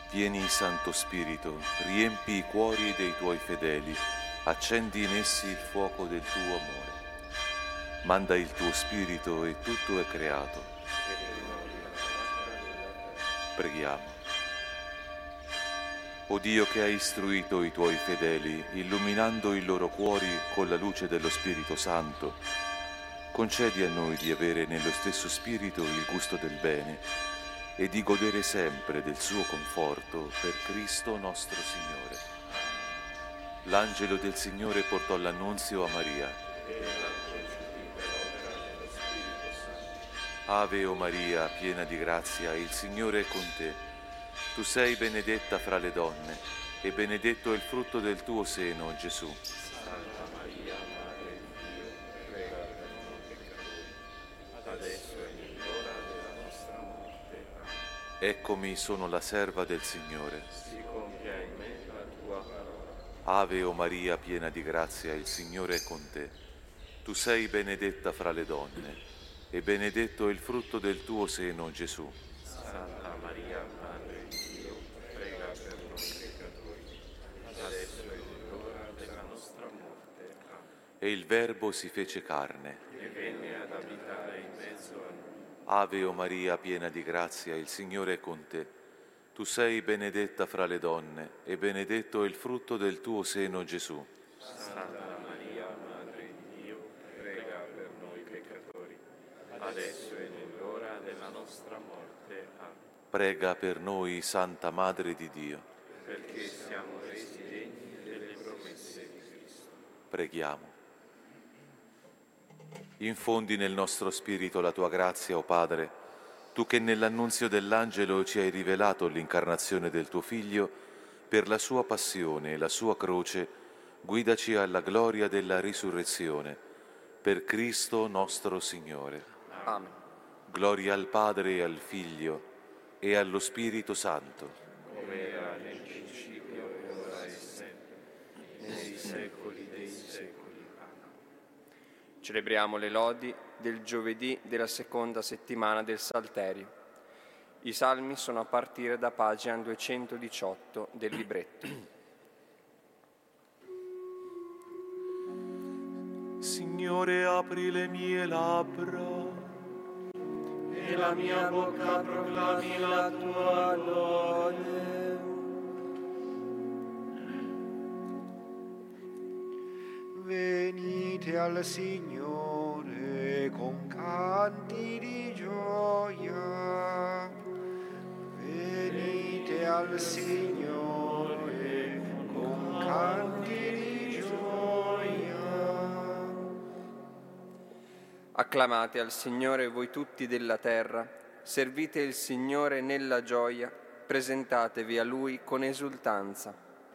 Vieni, Santo Spirito, riempi i cuori dei tuoi fedeli, accendi in essi il fuoco del tuo amore. Manda il tuo Spirito e tutto è creato. Preghiamo. O Dio che hai istruito i tuoi fedeli, illuminando i loro cuori con la luce dello Spirito Santo, concedi a noi di avere nello stesso Spirito il gusto del bene e di godere sempre del suo conforto per Cristo nostro Signore. L'angelo del Signore portò l'annunzio a Maria. Ave o Maria, piena di grazia, il Signore è con te. Tu sei benedetta fra le donne, e benedetto è il frutto del tuo seno, Gesù. Santa Maria, Madre di Dio, prega per noi peccatori, adesso e nell'ora della nostra morte. Amen. Eccomi, sono la serva del Signore. Si compia in me la tua parola. Ave o Maria, piena di grazia, il Signore è con te. Tu sei benedetta fra le donne, e benedetto è il frutto del tuo seno, Gesù. Santa Maria, Madre di Dio, prega per noi peccatori, adesso e nell'ora della nostra morte. Amen. E il Verbo si fece carne. E venne ad abitare in mezzo a noi. Ave o Maria, piena di grazia, il Signore è con te. Tu sei benedetta fra le donne, e benedetto è il frutto del tuo seno, Gesù. Santa Maria, Madre di Dio, prega per noi peccatori, adesso e nell'ora della nostra morte. Amen. Prega per noi, Santa Madre di Dio. Perché siamo resi degni delle promesse di Cristo. Preghiamo. Infondi nel nostro spirito la tua grazia, o Padre, tu che nell'annunzio dell'angelo ci hai rivelato l'incarnazione del tuo Figlio, per la sua passione e la sua croce, guidaci alla gloria della risurrezione, per Cristo nostro Signore. Amen. Gloria al Padre e al Figlio e allo Spirito Santo. Come era nel principio, ora e sempre, nei secoli dei secoli. Amen. Celebriamo le lodi del giovedì della seconda settimana del Salterio. I salmi sono a partire da pagina 218 del libretto. Signore, apri le mie labbra e la mia bocca proclami la tua lode. Venite al Signore con canti di gioia. Venite al Signore con canti di gioia. Acclamate al Signore voi tutti della terra, servite il Signore nella gioia, presentatevi a Lui con esultanza.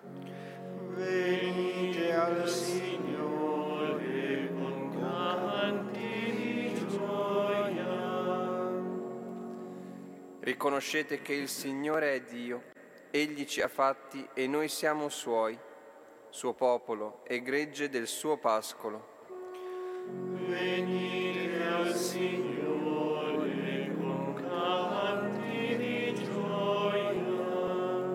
Venite al Signore con canti di gioia. Riconoscete che il Signore è Dio, Egli ci ha fatti e noi siamo Suoi, suo popolo e gregge del suo pascolo. Venite al Signore con canti di gioia.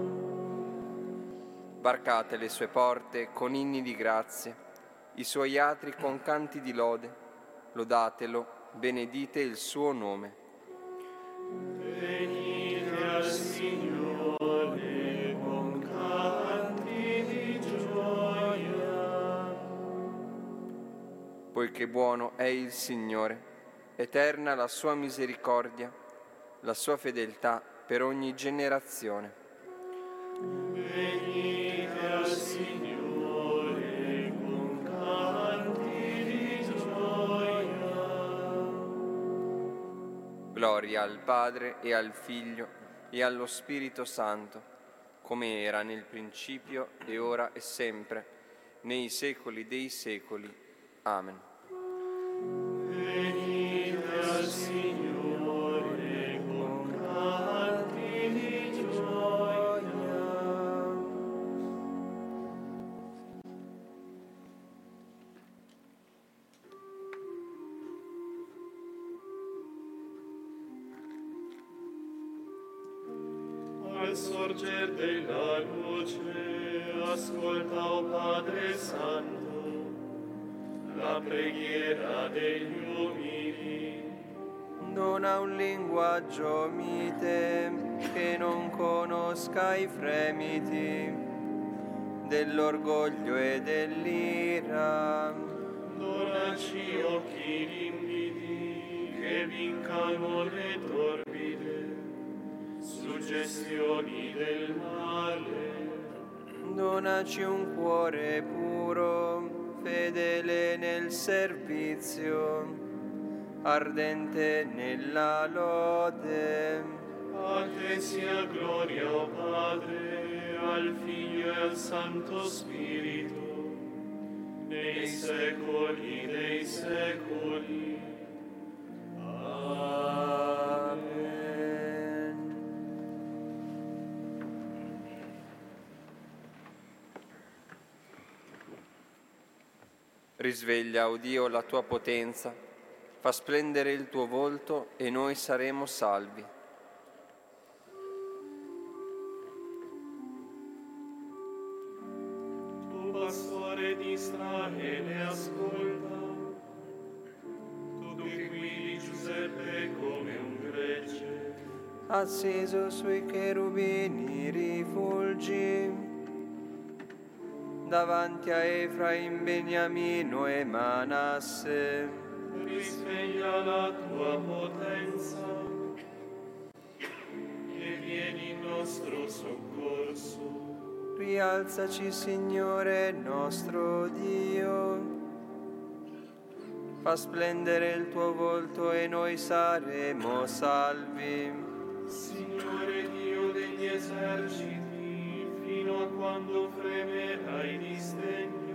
Varcate le sue porte con inni di grazie, i suoi atri con canti di lode, lodatelo, benedite il suo nome. Venite al Signore con canti di gioia. Poiché buono è il Signore, eterna la sua misericordia, la sua fedeltà per ogni generazione. Venite al Signore con canti di gioia. Gloria al Padre e al Figlio e allo Spirito Santo, come era nel principio e ora e sempre, nei secoli dei secoli. Amen. Venite al Signore con canti di gioia. Al sorger della luce, ascolta, o Padre Santo, la preghiera degli umili. Dona un linguaggio mite che non conosca i fremiti dell'orgoglio e dell'ira. Donaci occhi limpidi che vincano le torbide suggestioni del male. Donaci un cuore puro, fedele nel servizio, ardente nella lode. A te sia gloria, o Padre, al Figlio e al Santo Spirito, nei secoli dei secoli. Amen. Risveglia, o Dio, la tua potenza, fa splendere il tuo volto e noi saremo salvi. Tu, pastore di Israele, ascolta, tu che guidi Giuseppe come un gregge. Acceso sui cherubini rifulgi, davanti a Efraim, Beniamino e Manasse. Risveglia la tua potenza e vieni in nostro soccorso. Rialzaci, Signore nostro Dio. Fa splendere il tuo volto e noi saremo salvi. Signore Dio degli eserciti, fino a quando fremerai di sdegno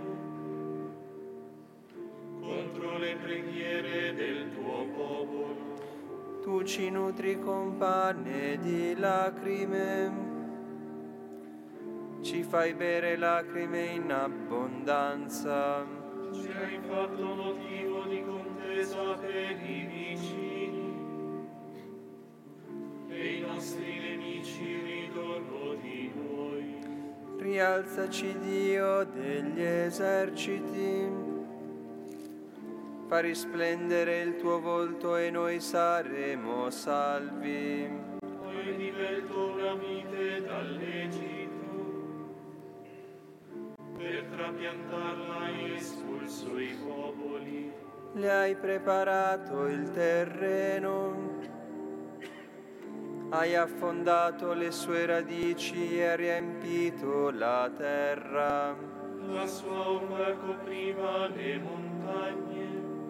contro le preghiere del tuo popolo. Tu ci nutri con pane di lacrime, ci fai bere lacrime in abbondanza. Ci hai fatto motivo di contesa per i vicini, e i nostri nemici ridono di noi. Rialzaci, Dio degli eserciti, fa risplendere il tuo volto e noi saremo salvi. Hai divelto una vite dall'Egitto, per trapiantarla hai espulso i popoli. Le hai preparato il terreno, hai affondato le sue radici e riempito la terra. La sua ombra copriva le montagne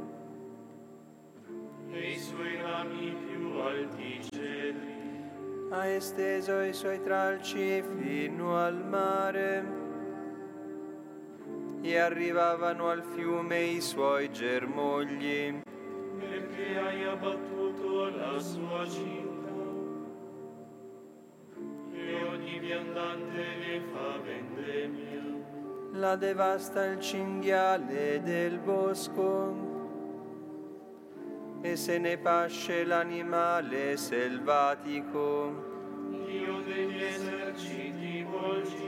e i suoi rami più alti cedri. Ha esteso i suoi tralci fino al mare e arrivavano al fiume i suoi germogli. Perché hai abbattuto la sua città e ogni viandante ne fa vendemmia. La devasta il cinghiale del bosco e se ne pasce l'animale selvatico. Dio degli eserciti, volgiti,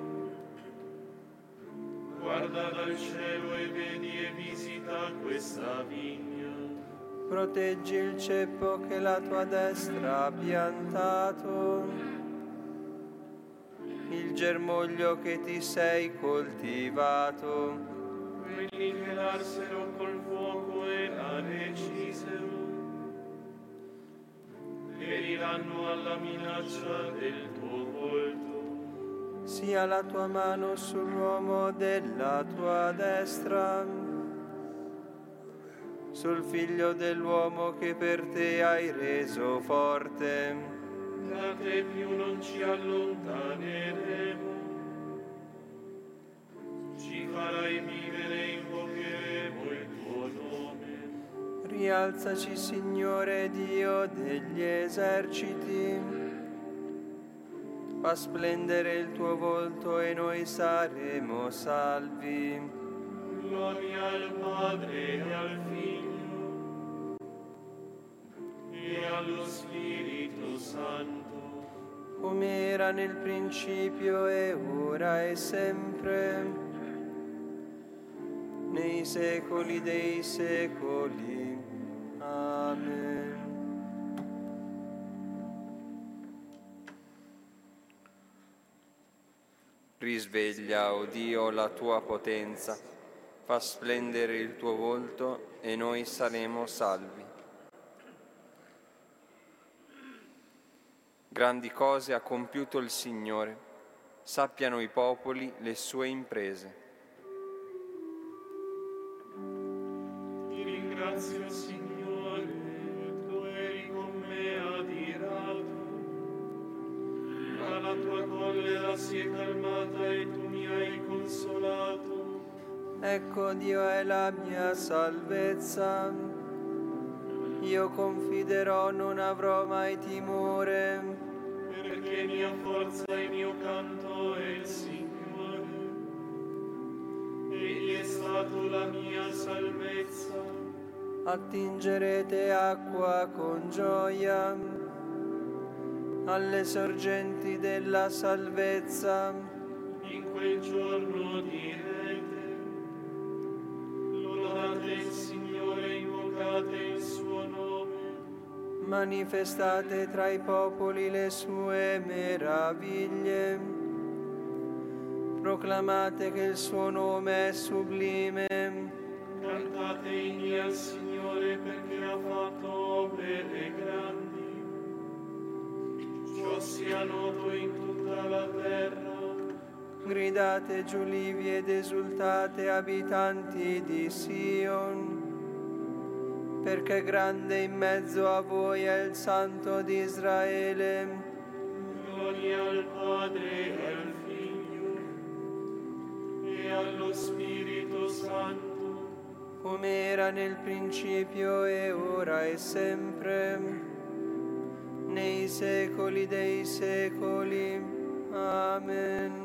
guarda dal cielo e vedi e visita questa vigna. Proteggi il ceppo che la tua destra ha piantato, il germoglio che ti sei coltivato. Quelli che l'arsero col fuoco e la recisero periranno alla minaccia del tuo volto. Sia la tua mano sull'uomo della tua destra, sul figlio dell'uomo che per te hai reso forte. Da te più non ci allontaneremo, ci farai vivere, invocheremo il tuo nome. Rialzaci, Signore Dio degli eserciti, fa splendere il tuo volto e noi saremo salvi. Gloria al Padre e al Figlio e allo Spirito Santo, come era nel principio e ora e sempre, nei secoli dei secoli. Amen. Risveglia, o Dio, la tua potenza, fa splendere il tuo volto e noi saremo salvi. Grandi cose ha compiuto il Signore, sappiano i popoli le sue imprese. Ti ringrazio, Signore, tu eri con me adirato, ma la tua collera si è calmata e tu mi hai consolato. Ecco, Dio è la mia salvezza, io confiderò, non avrò mai timore. Perché mia forza e mio canto è il Signore, egli è stato la mia salvezza. Attingerete acqua con gioia alle sorgenti della salvezza. In quel giorno direte, lodate il Signore, invocate il suo nome. Manifestate tra i popoli le sue meraviglie, proclamate che il suo nome è sublime. Cantate inni al Signore perché ha fatto opere grandi. Ciò sia noto in tutta la terra. Gridate giulivi ed esultate, abitanti di Sion, perché grande in mezzo a voi è il Santo di Israele. Gloria al Padre e al Figlio e allo Spirito Santo, come era nel principio e ora e sempre, nei secoli dei secoli. Amen.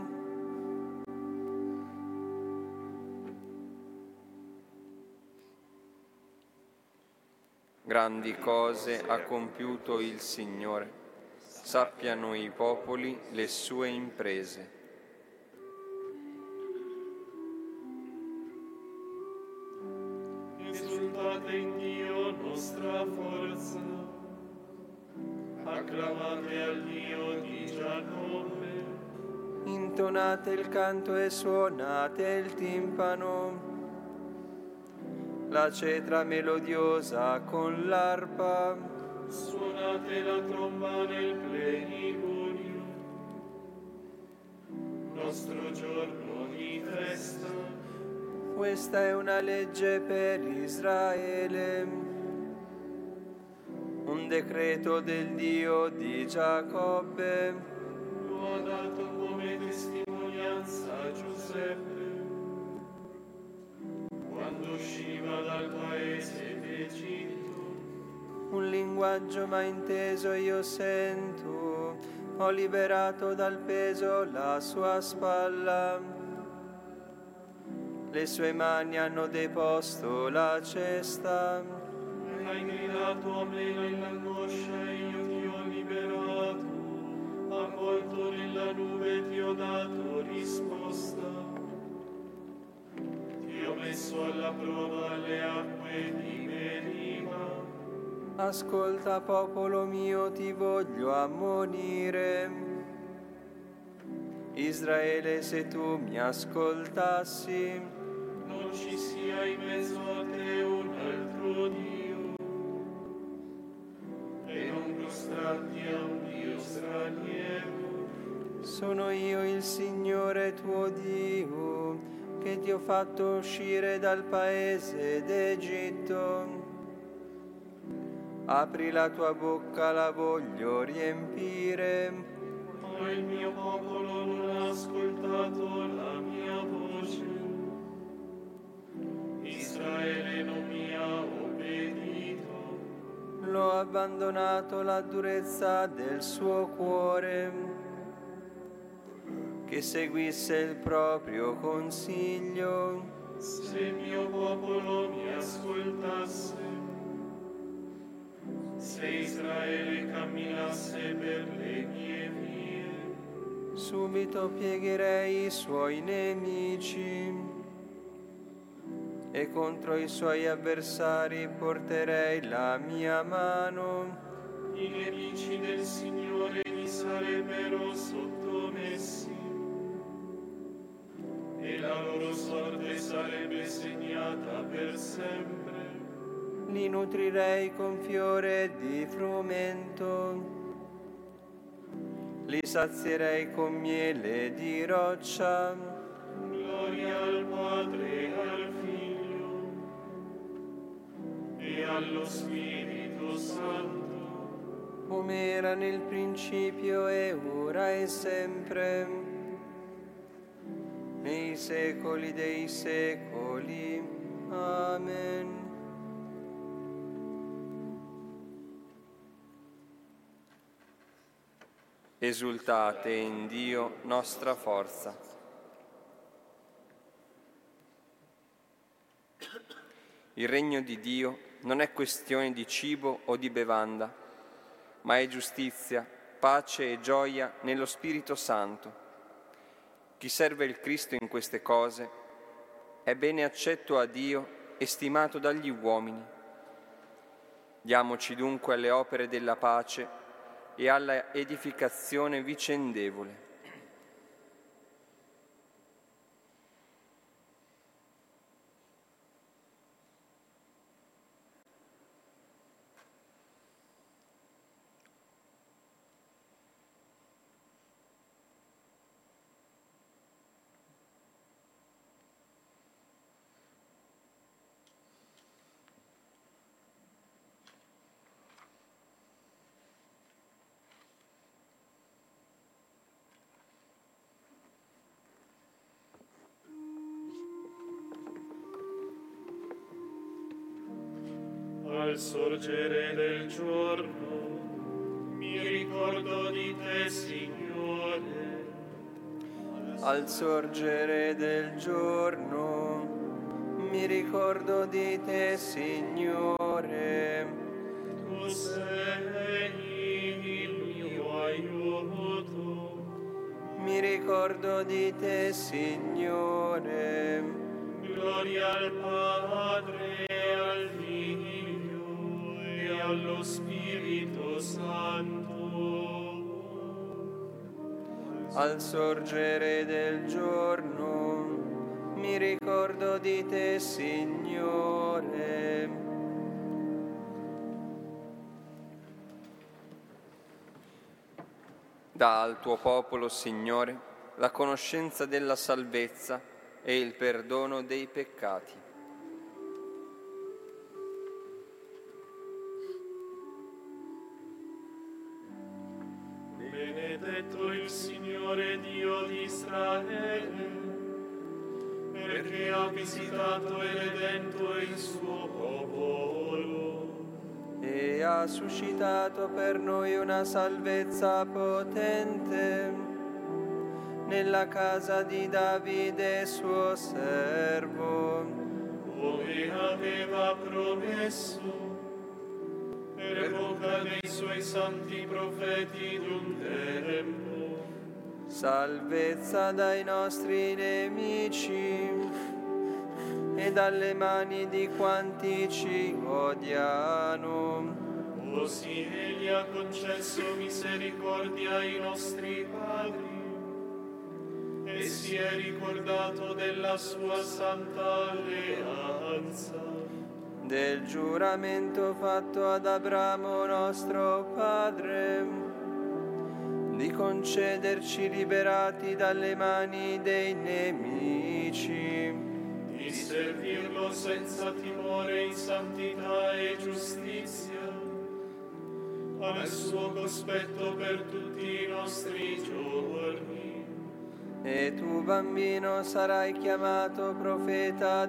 Grandi cose ha compiuto il Signore, sappiano i popoli le sue imprese. esultate in Dio nostra forza, acclamate al Dio di Giacobbe. Intonate il canto e suonate il timpano, la cetra melodiosa con l'arpa. Suonate la tromba nel plenimonio, nostro giorno di festa. Questa è una legge per Israele, un decreto del Dio di Giacobbe. Lo ha dato come testimonianza a Giuseppe, quando usciva dal paese d'Egitto. Un linguaggio mai inteso io sento, ho liberato dal peso la sua spalla. Le sue mani hanno deposto la cesta. Hai gridato a me nell'angoscia e io ti ho liberato, avvolto nella nube ti ho dato risposta. Ti ho messo alla prova le acque di Meriba. Ascolta, popolo mio, ti voglio ammonire. Israele, se tu mi ascoltassi, Non ci sia in mezzo a te un altro Dio, e non prostrarti a un Dio straniero. sono io il Signore tuo Dio, che ti ho fatto uscire dal paese d'Egitto. Apri la tua bocca, la voglio riempire. Ma il mio popolo non ha ascoltato la mia voce, Israele non mi ha obbedito. L'ho abbandonato la durezza del suo cuore, che seguisse il proprio consiglio. Se il mio popolo mi ascoltasse, se Israele camminasse per le mie vie, Subito piegherei i suoi nemici e contro i suoi avversari porterei la mia mano. I nemici del Signore gli sarebbero sottomessi e la loro sorte sarebbe segnata per sempre. Li nutrirei con fiore di frumento, li sazierei con miele di roccia. Gloria al Padre e al Figlio e allo Spirito Santo, Come era nel principio e ora e sempre, nei secoli dei secoli. Amen. Esultate in Dio, nostra forza. Il regno di Dio non è questione di cibo o di bevanda, ma è giustizia, pace e gioia nello Spirito Santo. Chi serve il Cristo in queste cose è bene accetto a Dio e stimato dagli uomini. Diamoci dunque alle opere della pace e alla edificazione vicendevole. Al sorgere del giorno mi ricordo di te, Signore. Al sorgere del giorno mi ricordo di te, Signore. Tu sei il mio aiuto. Mi ricordo di te, Signore. Gloria al Padre e al Figlio e allo Spirito Santo. Al sorgere del giorno mi ricordo di te, Signore. Dà al tuo popolo, Signore, la conoscenza della salvezza e il perdono dei peccati. Benedetto il Signore Dio di Israele, perché ha visitato e redento il suo popolo. E ha suscitato per noi una salvezza potente nella casa di Davide suo servo, Come aveva promesso, per bocca dei suoi santi profeti d'un tempo. salvezza dai nostri nemici e dalle mani di quanti ci odiano. Così egli ha concesso misericordia ai nostri padri e si è ricordato della sua santa alleanza, Del giuramento fatto ad Abramo nostro padre, di concederci liberati dalle mani dei nemici, di servirlo senza timore in santità e giustizia, al suo cospetto per tutti i nostri giorni. E tu, bambino, sarai chiamato profeta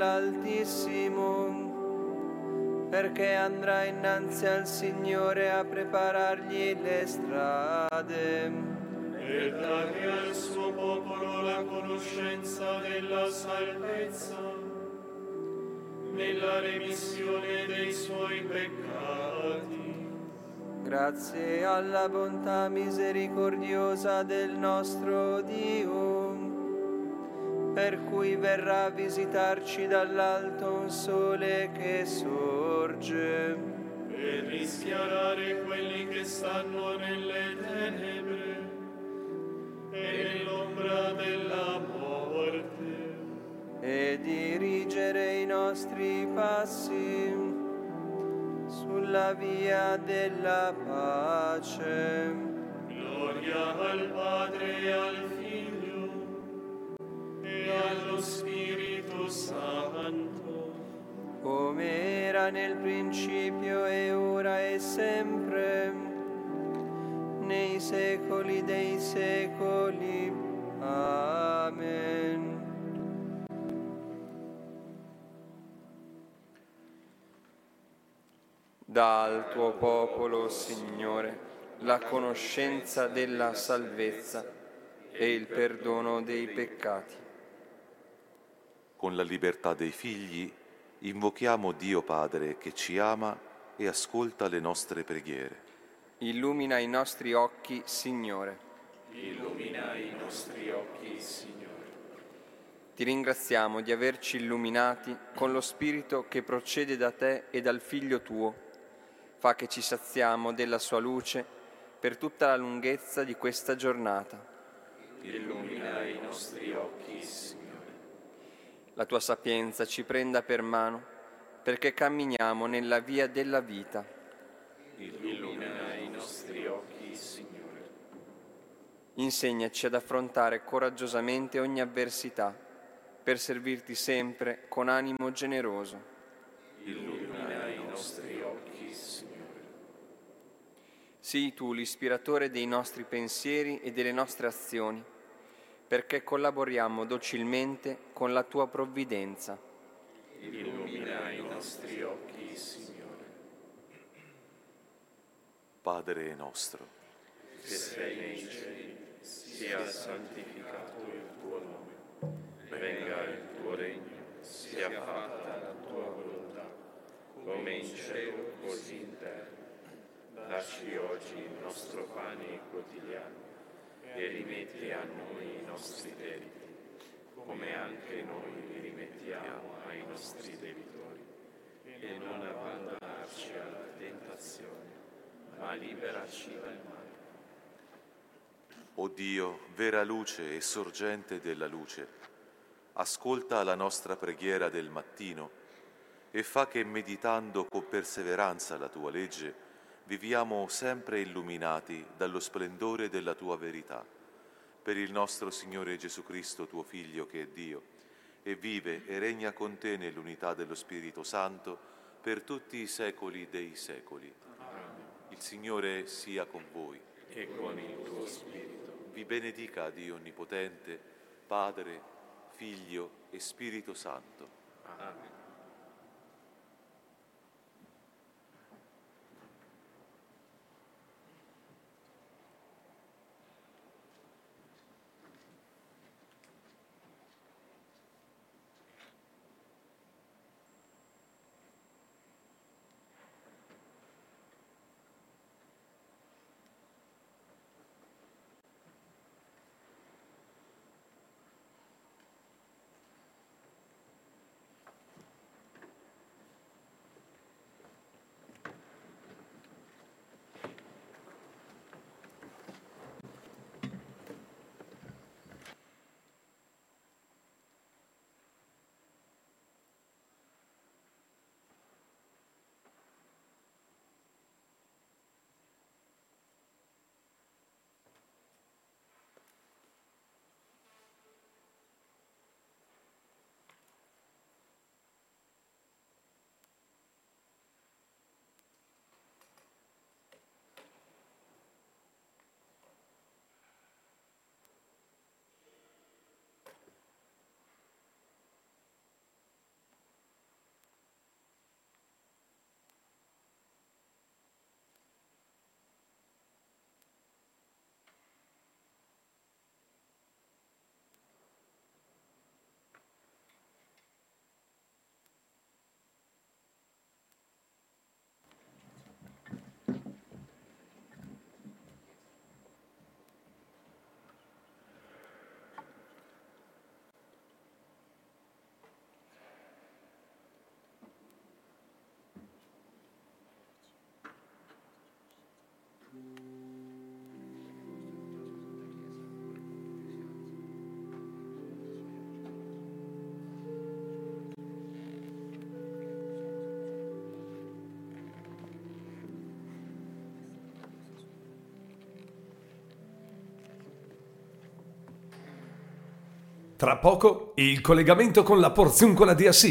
dell'Altissimo, perché andrai innanzi al Signore a preparargli le strade, Per dare al suo popolo la conoscenza della salvezza, nella remissione dei suoi peccati, Grazie alla bontà misericordiosa del nostro Dio, per cui verrà a visitarci dall'alto un sole che sorge, per rischiarare quelli che stanno nelle tenebre e nell'ombra della morte, e dirigere i nostri passi sulla via della pace. gloria al Padre e al Figlio e allo Spirito Santo, Come era nel principio e ora e sempre, nei secoli dei secoli. Amen. Dà al tuo popolo, Signore, la conoscenza della salvezza e il perdono dei peccati. Con la libertà dei figli invochiamo Dio Padre che ci ama e ascolta le nostre preghiere. Illumina i nostri occhi, Signore. Illumina i nostri occhi, Signore. Ti ringraziamo di averci illuminati con lo Spirito che procede da te e dal Figlio tuo. Fa che ci saziamo della sua luce per tutta la lunghezza di questa giornata. Illumina i nostri occhi, Signore. La tua sapienza ci prenda per mano perché camminiamo nella via della vita. Illumina i nostri occhi, Signore. Insegnaci ad affrontare coraggiosamente ogni avversità per servirti sempre con animo generoso. Illumina i nostri occhi, Signore. Sii tu l'ispiratore dei nostri pensieri e delle nostre azioni, perché collaboriamo docilmente con la tua provvidenza. Illumina i nostri occhi, Signore. Padre nostro, Che sei nei cieli, sia santificato il tuo nome. Venga il tuo regno, sia fatta la tua volontà, come in cielo così in terra. Dacci oggi il nostro pane quotidiano e rimetti a noi i nostri debiti, come anche noi li rimettiamo ai nostri debitori. E non abbandonarci alla tentazione, ma liberaci dal male. o Dio, vera luce e sorgente della luce, ascolta la nostra preghiera del mattino e fa che meditando con perseveranza la tua legge viviamo sempre illuminati dallo splendore della tua verità. Per il nostro Signore Gesù Cristo, tuo Figlio, che è Dio, e vive e regna con te nell'unità dello Spirito Santo per tutti i secoli dei secoli. Amen. Il Signore sia con voi. E con il tuo spirito. Vi benedica Dio Onnipotente, Padre, Figlio e Spirito Santo. Amen. Tra poco il collegamento con la Porziuncola di Assisi.